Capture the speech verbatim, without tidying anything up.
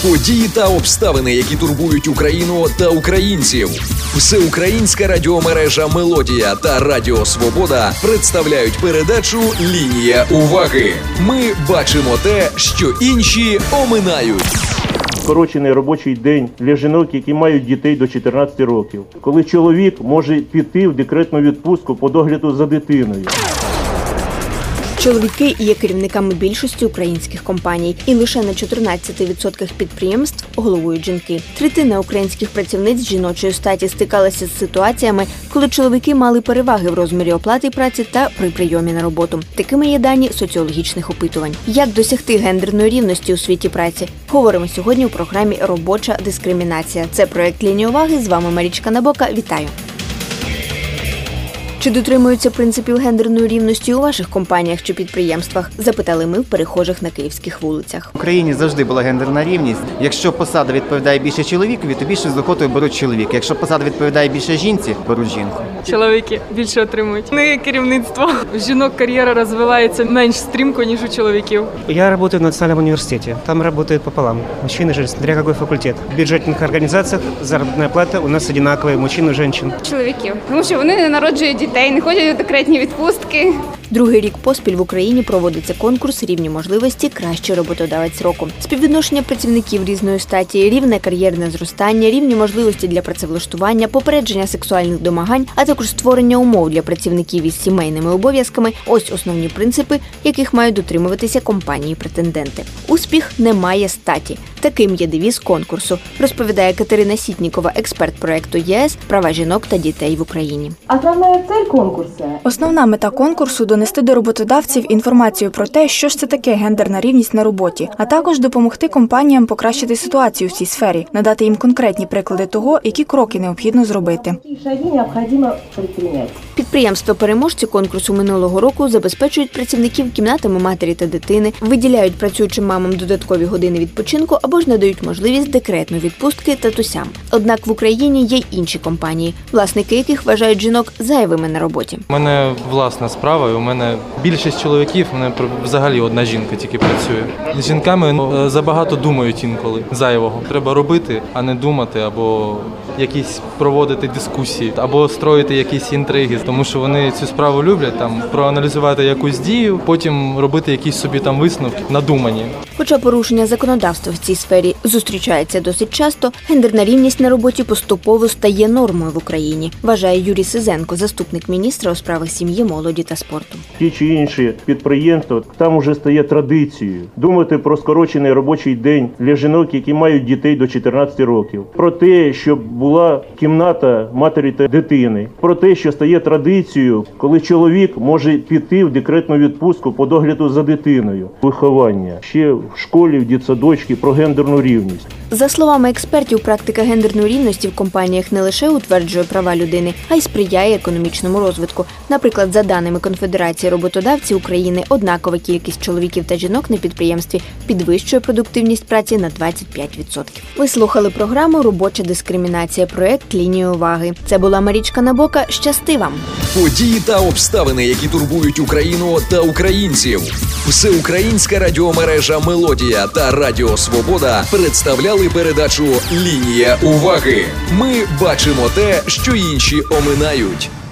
Події та обставини, які турбують Україну та українців. Всеукраїнська радіомережа «Мелодія» та Радіо Свобода представляють передачу «Лінія уваги». Ми бачимо те, що інші оминають. Скорочений робочий день для жінок, які мають дітей до чотирнадцяти років. Коли чоловік може піти в декретну відпустку по догляду за дитиною. Чоловіки є керівниками більшості українських компаній, і лише на чотирнадцяти відсотках підприємств головують жінки. Третина українських працівниць жіночої статі стикалася з ситуаціями, коли чоловіки мали переваги в розмірі оплати праці та при прийомі на роботу. Такими є дані соціологічних опитувань. Як досягти гендерної рівності у світі праці? Говоримо сьогодні у програмі «Робоча дискримінація». Це проєкт «Лінія уваги». З вами Марічка Набока. Вітаю! Чи дотримуються принципів гендерної рівності у ваших компаніях чи підприємствах? Запитали ми в перехожих на київських вулицях. В Україні завжди була гендерна рівність. Якщо посада відповідає більше чоловікові, то більше з охотою беруть чоловік. Якщо посада відповідає більше жінці, беруть жінку. Чоловіки більше отримують. Не керівництво. У жінок кар'єра розвивається менш стрімко, ніж у чоловіків. Я работаю в Национальном университете. Там работают пополам. Мужчины и женщины, смотря какой факультет. В бюджетных организациях заработная плата у нас одинаковая, мужчин и женщин. Чоловіків. Тому що вони не народжують дітей, не ходять у декретні відпустки. Другий рік поспіль в Україні проводиться конкурс «Рівні можливості. Кращий роботодавець року». Співвідношення працівників різної статі, рівне кар'єрне зростання, рівні можливості для працевлаштування, попередження сексуальних домагань, а також створення умов для працівників із сімейними обов'язками – ось основні принципи, яких мають дотримуватися компанії-претенденти. Успіх не має статі. Таким є девіз конкурсу, розповідає Катерина Сітнікова, експерт проєкту ЄС «Права жінок та дітей в Україні». Основна цель конкурсу – Основна мета конкурсу – донести до роботодавців інформацію про те, що ж це таке гендерна рівність на роботі, а також допомогти компаніям покращити ситуацію в цій сфері, надати їм конкретні приклади того, які кроки необхідно зробити. Підприємства-переможці конкурсу минулого року забезпечують працівників кімнатами матері та дитини, виділяють працюючим мамам додаткові години відпочинку або ж надають можливість декретної відпустки татусям. Однак в Україні є й інші компанії, власники яких вважають жінок зайвими на роботі. У мене власна справа, і у мене більшість чоловіків, у мене взагалі одна жінка тільки працює. З жінками забагато думають інколи зайвого. Треба робити, а не думати, або якісь проводити дискусії, або строїти якісь інтриги, тому що вони цю справу люблять, там проаналізувати якусь дію, потім робити якісь собі там висновки, надумані. Хоча порушення законодавства в цій сфері зустрічається досить часто, гендерна рівність на роботі поступово стає нормою в Україні, вважає Юрій Сизенко, заступник міністра у справах сім'ї, молоді та спорту. Ті чи інші підприємства, там вже стає традицією думати про скорочений робочий день для жінок, які мають дітей до чотирнадцяти років. Про те, щоб була кімната матері та дитини. Про те, що стає традицією, коли чоловік може піти в декретну відпустку по догляду за дитиною. Виховання. Ще в школі, в дитсадочці про гендерну рівність. За словами експертів, практика гендерної рівності в компаніях не лише утверджує права людини, а й сприяє економічному розвитку. Наприклад, за даними Конфедерації роботодавців України, однакова кількість чоловіків та жінок на підприємстві підвищує продуктивність праці на двадцять п'ять відсотків. Ви слухали програму «Робоча дискримінація», проєкт «Лінія уваги». Це була Марічка Набока. Щасти вам! Події та обставини, які турбують Україну та українців. Всеукраїнська радіомережа «Мелодія» та Радіо Свобода представляли передачу «Лінія уваги». Ми бачимо те, що інші оминають.